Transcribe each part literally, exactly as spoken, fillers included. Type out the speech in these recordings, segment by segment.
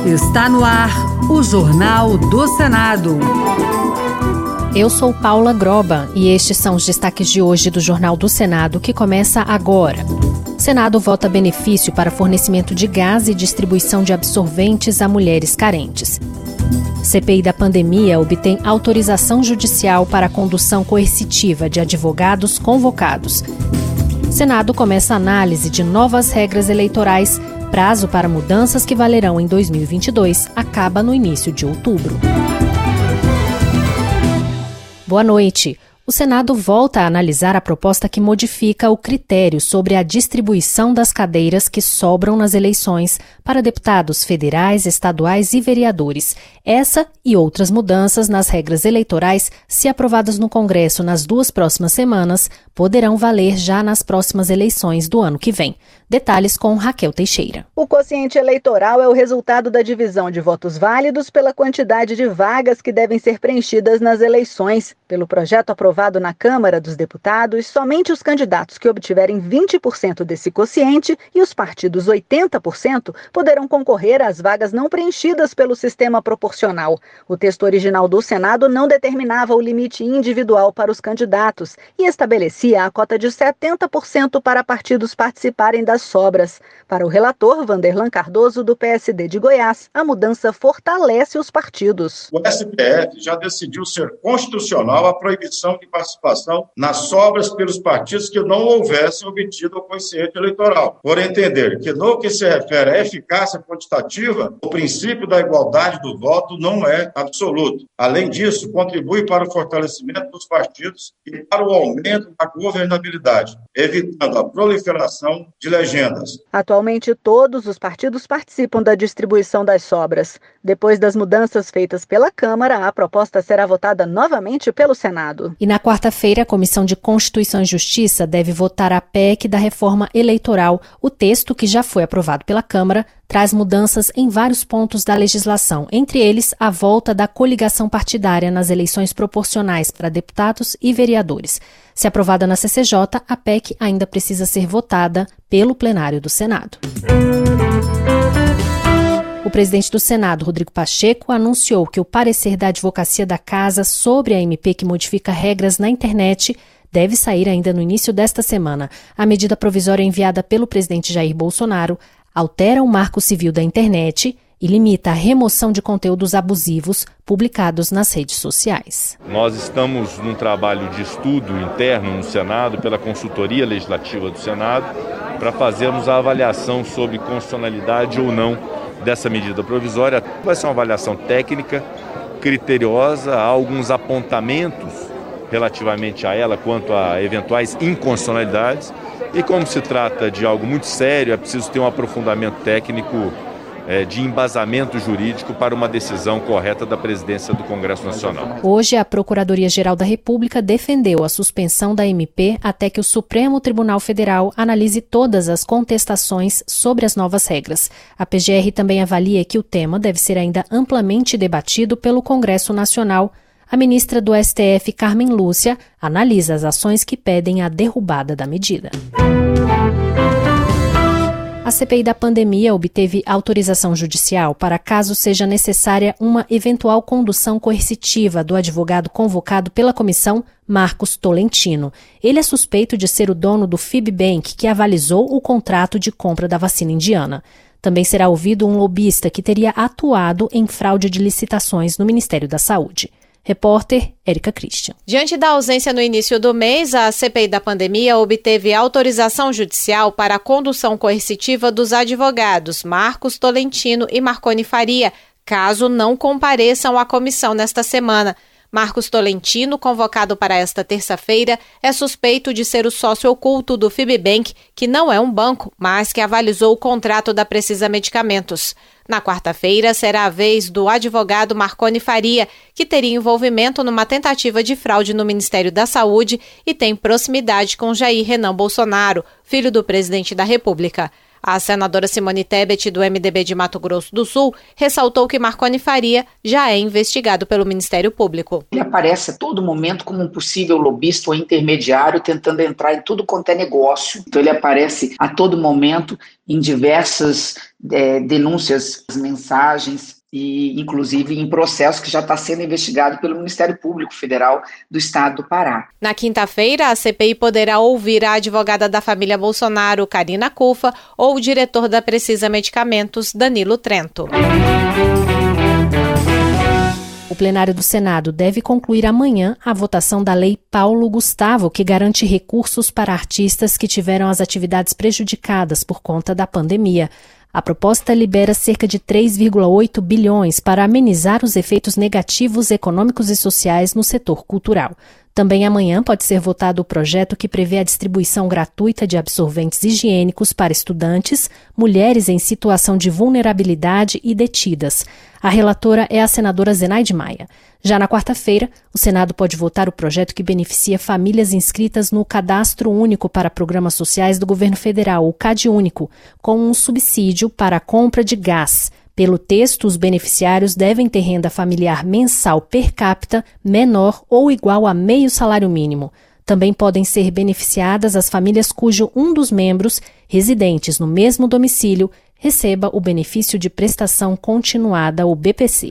Está no ar o Jornal do Senado. Eu sou Paula Groba e estes são os destaques de hoje do Jornal do Senado, que começa agora. O Senado vota benefício para fornecimento de gás e distribuição de absorventes a mulheres carentes. C P I da pandemia obtém autorização judicial para a condução coercitiva de advogados convocados. Senado começa a análise de novas regras eleitorais. Prazo para mudanças que valerão em dois mil e vinte e dois acaba no início de outubro. Boa noite. O Senado volta a analisar a proposta que modifica o critério sobre a distribuição das cadeiras que sobram nas eleições para deputados federais, estaduais e vereadores. Essa e outras mudanças nas regras eleitorais, se aprovadas no Congresso nas duas próximas semanas, poderão valer já nas próximas eleições do ano que vem. Detalhes com Raquel Teixeira. O quociente eleitoral é o resultado da divisão de votos válidos pela quantidade de vagas que devem ser preenchidas nas eleições. Pelo projeto aprovado na Câmara dos Deputados, somente os candidatos que obtiverem vinte por cento desse quociente e os partidos oitenta por cento poderão concorrer às vagas não preenchidas pelo sistema proporcional. O texto original do Senado não determinava o limite individual para os candidatos e estabelecia a cota de setenta por cento para partidos participarem das sobras. Para o relator, Vanderlan Cardoso, do P S D de Goiás, a mudança fortalece os partidos. O S T F já decidiu ser constitucional a proibição de participação nas sobras pelos partidos que não houvessem obtido o quociente eleitoral, por entender que, no que se refere à eficácia quantitativa, o princípio da igualdade do voto não é absoluto. Além disso, contribui para o fortalecimento dos partidos e para o aumento da governabilidade, evitando a proliferação de legendas. Atualmente, todos os partidos participam da distribuição das sobras. Depois das mudanças feitas pela Câmara, a proposta será votada novamente pelo Senado. E na quarta-feira, a Comissão de Constituição e Justiça deve votar a P E C da reforma eleitoral. O texto, que já foi aprovado pela Câmara, traz mudanças em vários pontos da legislação, entre eles a volta da coligação partidária nas eleições proporcionais para deputados e vereadores. Se aprovada na C C J, a P E C ainda precisa ser votada pelo plenário do Senado. O presidente do Senado, Rodrigo Pacheco, anunciou que o parecer da Advocacia da Casa sobre a M P que modifica regras na internet deve sair ainda no início desta semana. A medida provisória enviada pelo presidente Jair Bolsonaro altera o Marco Civil da Internet e limita a remoção de conteúdos abusivos publicados nas redes sociais. Nós estamos num trabalho de estudo interno no Senado, pela Consultoria Legislativa do Senado, para fazermos a avaliação sobre constitucionalidade ou não dessa medida provisória. Vai ser uma avaliação técnica, criteriosa, há alguns apontamentos relativamente a ela quanto a eventuais inconstitucionalidades. E como se trata de algo muito sério, é preciso ter um aprofundamento técnico é, de embasamento jurídico para uma decisão correta da presidência do Congresso Nacional. Hoje, a Procuradoria-Geral da República defendeu a suspensão da M P até que o Supremo Tribunal Federal analise todas as contestações sobre as novas regras. A P G R também avalia que o tema deve ser ainda amplamente debatido pelo Congresso Nacional. A ministra do S T F, Carmen Lúcia, analisa as ações que pedem a derrubada da medida. A C P I da pandemia obteve autorização judicial para, caso seja necessária, uma eventual condução coercitiva do advogado convocado pela comissão, Marcos Tolentino. Ele é suspeito de ser o dono do Fibbank, que avalizou o contrato de compra da vacina indiana. Também será ouvido um lobista que teria atuado em fraude de licitações no Ministério da Saúde. Repórter Érica Christian. Diante da ausência no início do mês, a C P I da pandemia obteve autorização judicial para a condução coercitiva dos advogados Marcos Tolentino e Marconi Faria, caso não compareçam à comissão nesta semana. Marcos Tolentino, convocado para esta terça-feira, é suspeito de ser o sócio oculto do Fibbank, que não é um banco, mas que avalizou o contrato da Precisa Medicamentos. Na quarta-feira, será a vez do advogado Marconi Faria, que teria envolvimento numa tentativa de fraude no Ministério da Saúde e tem proximidade com Jair Renan Bolsonaro, filho do presidente da República. A senadora Simone Tebet, do M D B de Mato Grosso do Sul, ressaltou que Marconi Faria já é investigado pelo Ministério Público. Ele aparece a todo momento como um possível lobista ou intermediário tentando entrar em tudo quanto é negócio. Então ele aparece a todo momento em diversas é, denúncias, mensagens, e inclusive em processo que já está sendo investigado pelo Ministério Público Federal do Estado do Pará. Na quinta-feira, a C P I poderá ouvir a advogada da família Bolsonaro, Karina Cufa, ou o diretor da Precisa Medicamentos, Danilo Trento. O plenário do Senado deve concluir amanhã a votação da Lei Paulo Gustavo, que garante recursos para artistas que tiveram as atividades prejudicadas por conta da pandemia. A proposta libera cerca de três vírgula oito bilhões para amenizar os efeitos negativos econômicos e sociais no setor cultural. Também amanhã pode ser votado o projeto que prevê a distribuição gratuita de absorventes higiênicos para estudantes, mulheres em situação de vulnerabilidade e detidas. A relatora é a senadora Zenaide Maia. Já na quarta-feira, o Senado pode votar o projeto que beneficia famílias inscritas no Cadastro Único para Programas Sociais do Governo Federal, o CadÚnico, com um subsídio para a compra de gás. Pelo texto, os beneficiários devem ter renda familiar mensal per capita menor ou igual a meio salário mínimo. Também podem ser beneficiadas as famílias cujo um dos membros, residentes no mesmo domicílio, receba o benefício de prestação continuada, o B P C.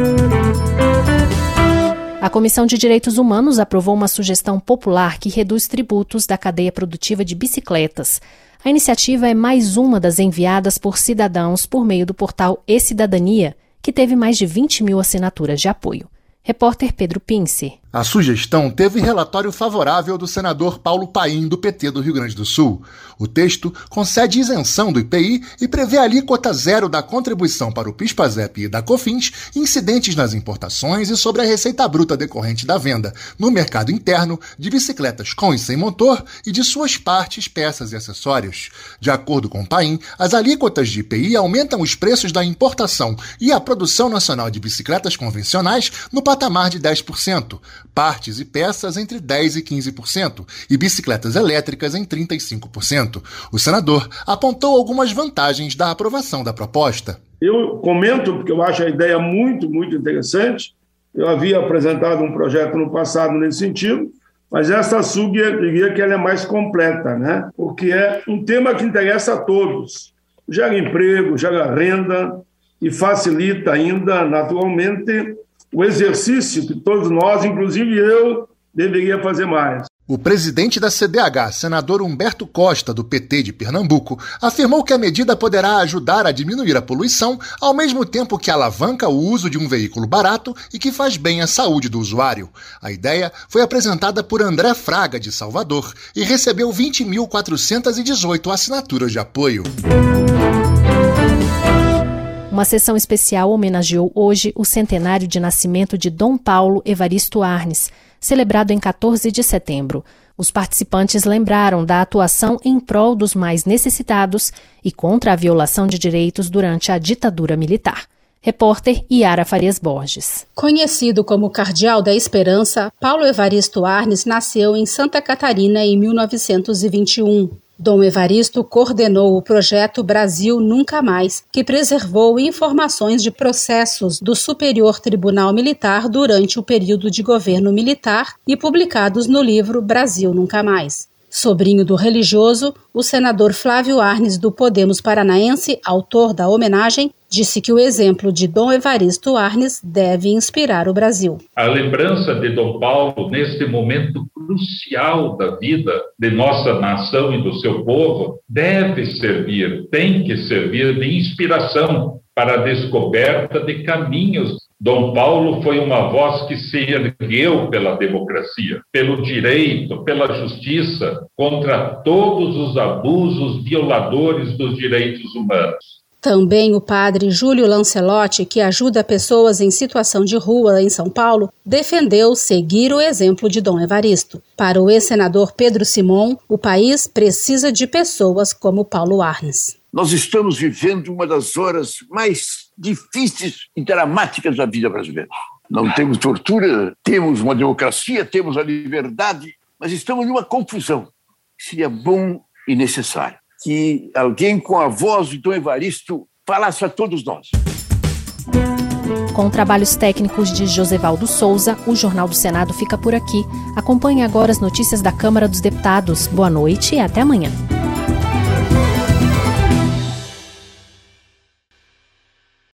A Comissão de Direitos Humanos aprovou uma sugestão popular que reduz tributos da cadeia produtiva de bicicletas. A iniciativa é mais uma das enviadas por cidadãos por meio do portal E-Cidadania, que teve mais de vinte mil assinaturas de apoio. Repórter Pedro Pince. A sugestão teve relatório favorável do senador Paulo Paim, do P T do Rio Grande do Sul. O texto concede isenção do I P I e prevê alíquota zero da contribuição para o PIS/PASEP e da COFINS, incidentes nas importações e sobre a receita bruta decorrente da venda, no mercado interno, de bicicletas com e sem motor e de suas partes, peças e acessórios. De acordo com Paim, as alíquotas de I P I aumentam os preços da importação e a produção nacional de bicicletas convencionais no patamar de dez por cento. Partes e peças entre dez por cento e quinze por cento e bicicletas elétricas em trinta e cinco por cento. O senador apontou algumas vantagens da aprovação da proposta. Eu comento porque eu acho a ideia muito, muito interessante. Eu havia apresentado um projeto no passado nesse sentido, mas essa sub, eu diria que ela é mais completa, né? Porque é um tema que interessa a todos. Gera emprego, gera renda e facilita ainda, naturalmente, o exercício que todos nós, inclusive eu, deveria fazer mais. O presidente da C D H, senador Humberto Costa, do P T de Pernambuco, afirmou que a medida poderá ajudar a diminuir a poluição, ao mesmo tempo que alavanca o uso de um veículo barato e que faz bem à saúde do usuário. A ideia foi apresentada por André Fraga, de Salvador, e recebeu vinte mil quatrocentas e dezoito assinaturas de apoio. Uma sessão especial homenageou hoje o centenário de nascimento de Dom Paulo Evaristo Arnes, celebrado em quatorze de setembro. Os participantes lembraram da atuação em prol dos mais necessitados e contra a violação de direitos durante a ditadura militar. Repórter Yara Farias Borges. Conhecido como Cardeal da Esperança, Paulo Evaristo Arnes nasceu em Santa Catarina em mil novecentos e vinte e um. Dom Evaristo coordenou o projeto Brasil Nunca Mais, que preservou informações de processos do Superior Tribunal Militar durante o período de governo militar e publicados no livro Brasil Nunca Mais. Sobrinho do religioso, o senador Flávio Arnes, do Podemos Paranaense, autor da homenagem, disse que o exemplo de Dom Evaristo Arnes deve inspirar o Brasil. A lembrança de Dom Paulo, neste momento crucial da vida de nossa nação e do seu povo, deve servir, tem que servir de inspiração para a descoberta de caminhos. Dom Paulo foi uma voz que se ergueu pela democracia, pelo direito, pela justiça, contra todos os abusos violadores dos direitos humanos. Também o padre Júlio Lancelotti, que ajuda pessoas em situação de rua em São Paulo, defendeu seguir o exemplo de Dom Evaristo. Para o ex-senador Pedro Simon, o país precisa de pessoas como Paulo Arnes. Nós estamos vivendo uma das horas mais difíceis e dramáticas da vida brasileira. Não temos tortura, temos uma democracia, temos a liberdade, mas estamos numa confusão. Seria bom e necessário que alguém com a voz de Dom Evaristo falasse a todos nós. Com trabalhos técnicos de Josevaldo Souza, o Jornal do Senado fica por aqui. Acompanhe agora as notícias da Câmara dos Deputados. Boa noite e até amanhã.